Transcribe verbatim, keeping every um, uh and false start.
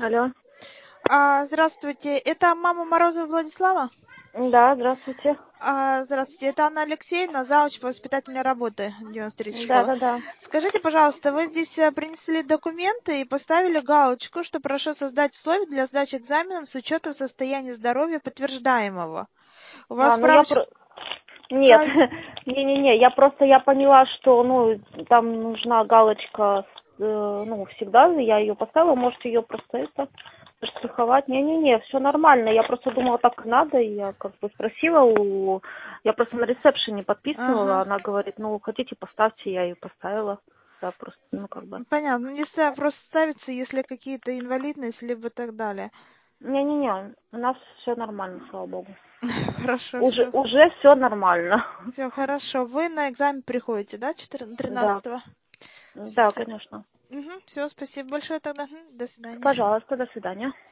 Алло. А, здравствуйте, это мама Морозова Владислава? Да, здравствуйте. А, здравствуйте, это Анна Алексеевна, завуч по воспитательной работы девяносто третьей Да, школы. да, да. Скажите, пожалуйста, вы здесь э, принесли документы и поставили галочку, что прошу создать условия для сдачи экзаменов с учетом состояния здоровья подтверждаемого. У вас А, ну я справочка... про... Нет, не-не-не, я просто, я поняла, что, ну, там нужна галочка, э, ну, всегда, я ее поставила, может, ее просто это, штриховать. Не-не-не, все нормально, я просто думала, так и надо, и я как бы спросила у... Я просто на ресепшене подписывала, Ага. она говорит, ну, хотите, поставьте, я ее поставила. Да, просто, ну, как бы. Понятно, не ста- просто ставится, если какие-то инвалидности, либо так далее. Не-не-не, у нас все нормально, слава богу. Хорошо, Уже, все. уже все нормально. Все хорошо. Вы на экзамен приходите, да, Да, тринадцатого? да, конечно. Все, спасибо большое тогда. Мгм, до свидания. Пожалуйста, до свидания.